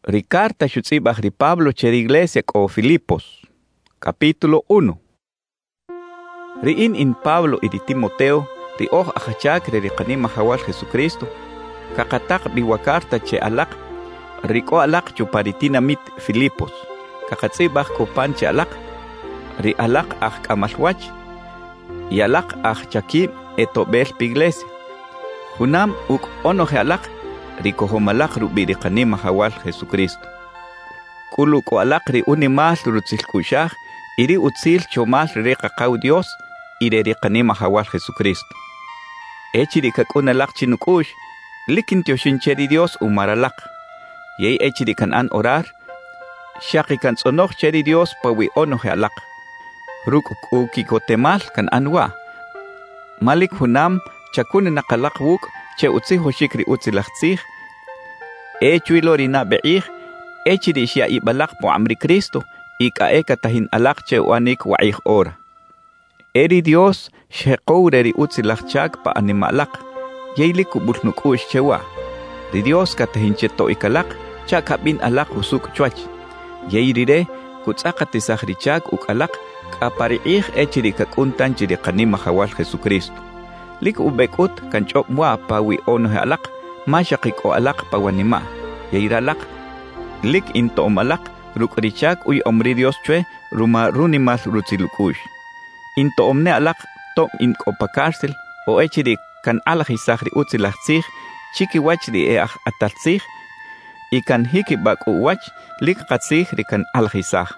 Ricarta xutzibaj ri Pablo cher iglesia ko Filipos. Capítulo 1. Riin in Pablo y di Timoteo, ri oj ajachak ri qanim mahawal Jesucristo, kakatak biwakarta che alak, riko alak chuparitina mit Filipos, kakatzibaj ko panche alak, ri alak aj kamalwach, y alak aj chakim etobel piglesia. Hunam uk onoje alak, rico homalak rubi ri qanim mahawal Jesucristo. Kulu ko alak ri unimal rutzil kushaj, iri utzil chomal ri qaqaw Dios, iri ri qanim mahawal Jesucristo. Echiri kakuna lak chinukush, likin tioshincheri Dios umaralak. Yei echiri kan an orar, shaki kan tsonoch cheri Dios pawi onoje alak. Ruk ukikotemal kan anwa. Malik hunam chakune nakalak wuk, che utzi hoshikri utzilachtzich, echuilorina be'ich, echiri shia ibalak po amri Cristo, ika tahin alak che uanik wa'ich ora. Eri Dios, shekoureri utzilachchak pa animalak, yeili kubulnukush chewa. Ri Dios katahin cheto ikalak, chak habin alak husuk chwach. Yeirire, kutzakatisachrichak ukalak, kapari'ich echiri kakuntan chiri qanim mahawal Jesucristo. Lik ubekut kan chop mwa pawi onohe alak, mashakik o alak pawanima. Yairalak, lik into omalak, rukrichak uy omri Dios chwe, ruma runimal rutzilukush. Into omne alak, tom in opakarsil, o echiri kan alajisahri utzilachzich, chiki wachri atalzich, y kan hikibak uwach, lik katzich rikan alajisah.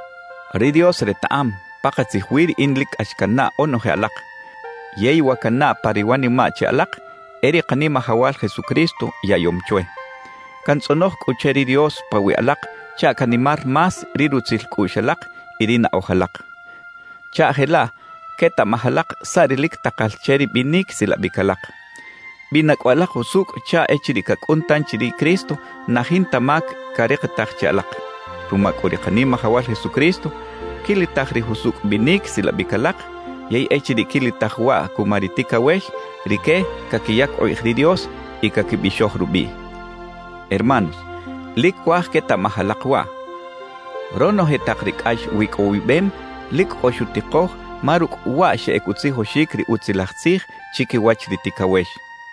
Ri Dios retaam, pakatzihwir in lik ashkana onohe alak. Yei wakana pariwani mache alak, eri qanim mahawal Jesucristo yayomchwe. Kan tsonoch kucheri Dios pawi alak, cha kanimar mas rirutzil kushalak, irina ojalak. Cha hela, keta mahalak sarilik takal cheri binik sila bikalak. Binak walak usuk cha echiri kakuntan chiri Cristo, nahin tamak karektak chalak. Rumak ori qanim mahawal Jesucristo, kilitahri husuk binik sila bikalak, yei echiri kilitahwa kumaritika wesh, rike kakiyak oihri Dios y kakibishoh rubi. Hermanos, lik kwaj keta mahalakwa. Rono hetakrik ash wik owibem, lik oshutikoh, maruk wa sheekutzi hoshikri utzilachtzich, chiki wachritika wesh.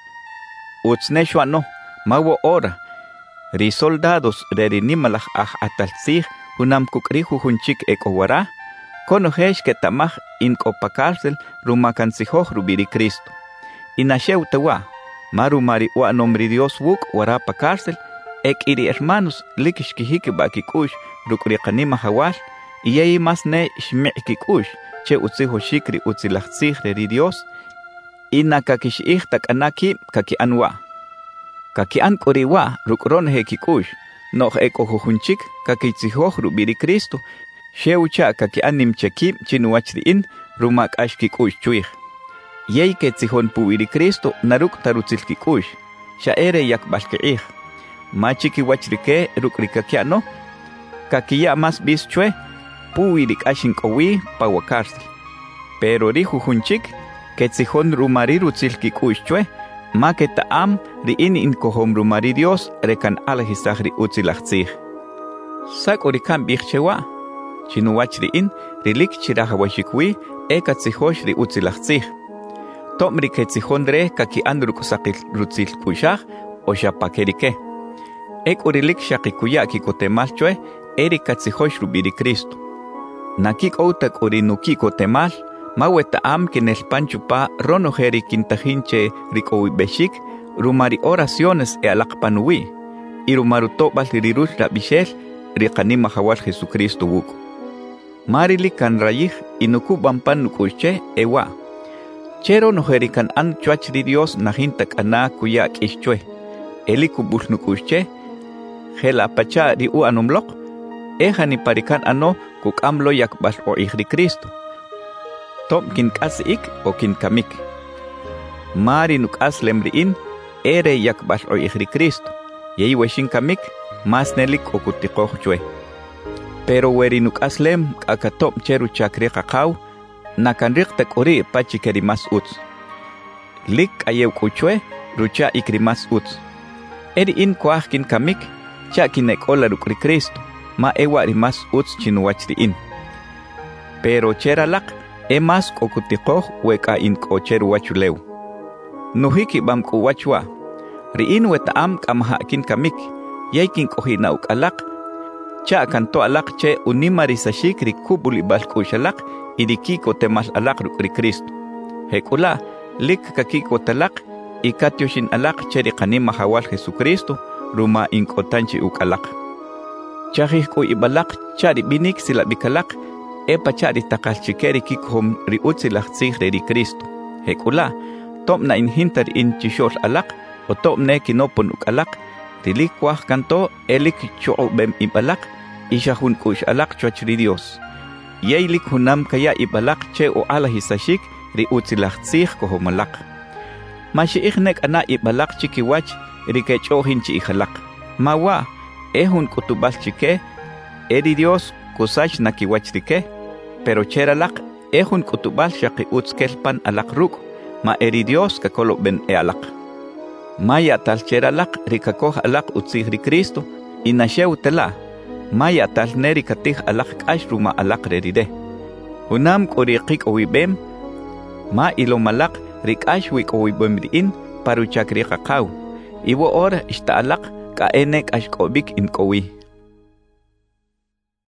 Utzneshwano, mawo ora, ri soldados rerinimalach ataltzich, hunam kukrihu hunchik ekowara, konohesh ketamach in kopakarcel rumakansihoh rubiri Cristo. Inasheu tewa, maru mari wa nombre Dios wuk warapa cárcel, ek iri hermanos likishkihiki bakikush rukriqani mahawal, y yei mas ne shmi'kikush, che utziho shikri utzilachtzich reri Dios, inakakishih takanaki kaki anwa. Kaki an koriwa rukron hekikush, noh ekohuhunchik kakitzihoh rubiri Cristo, Sheucha kaki anim chekim chinuachriin rumak ashkikush chuich. Yei ketzihon puiri Cristo naruk tarutzilkikush. Shaere yak balkeich. Machiki wachrike rukrikakiano. Kakiya mas bis chue puirik ashinkowi pawakarsil. Pero rihu hunchik ketzihon rumari rutzilkikush chue. Maketa am riin inkohom rumari Dios rekan alhisahri utzilachtzich. Sak orikan bichchewa. Chinuachriin rilik chirahawashikwi ekatsihosh ri utzilachtzich. Tomri ketzihondre kaki andruk sakil rutzil kushach o shapakerike. Ek urilik shakikuya kikotemalchwe eri katsihosh rubiri Cristo. Nakik outak urinuki kotemal maweta am kinel panchupa ronojeri kintahinche rikowi beshik rumari oraciones e alakpanui. Irumarutobal rirush rabishel riqanim mahawal Jesucristo wuku. Marili kan rayih inuku bampan nukuche ewa. Chero nojerikan an chuachri Dios nahintak ana kuyak ishchwe. Eliku bush nukuche. Hela pacha ri u anumlok. Ehani parikan ano kukamlo yakbal o ihri Cristo. Tom kin kasik o kin kamik. Mari nukas lemriin ere yakbal o ihri Cristo. Yei weshin kamik mas nelik o kutikoh chwe. Pero werinuk aslem akatop cheru chakri kakao, nakanrik takuri pachikeri mas uts. Lik ayew kuchwe, rucha ikri mas uts. Eri in koahkin kamik, Chakinek ola rukri Cristo, ma ewa rimas uts chinuwach riin. Pero cheralak, emas kokutikoh weka in kocheru wachulew. Nuhiki bam kuwachwa, riin wetaam kamahakin kamik, yaikin kohina ukalak, cha kanto alak che unimarisashik rikubuli balkushalak, idikiko temas alak rukri Cristo. Hekula, lik kakiko talak, ikatyoshin alak cheri kanima hawal Jesucristo, ruma inkotanchi ukalak. Chahih ko ibalak chari binik sila bikalak, epa chari takalchikeri kikhom riutsilak sigre ri Cristo. Hekula, top na inhintar in chishol alak, o top ne kinopon ukalak, tilikwah kanto elik choo bem ibalak, ishahun kush alak chochri Dios. Yeilik hunam kaya ibalak che o alahisashik, riutsilak sig kohomalak. Mashiiknek ana ibalak chikiwach, rikechohin chi ihalak. Mawa, ehun kutubal chike, eri Dios kusach nakiwach rike, pero cheralak, ehun kutubal shaki utskelpan alak ruk, ma eri Dios kakolo ben e alak. Maya tal cheralak rikakoh alak utsig ri Cristo, inashew tela, maya tal neri katih alak kashruma alak reride. Hunam korikik owibem, ma ilomalak rikashwik owibem riin, paruchak rikakaw. Iwo ora ishta alak ka enek ashkobik in kowi.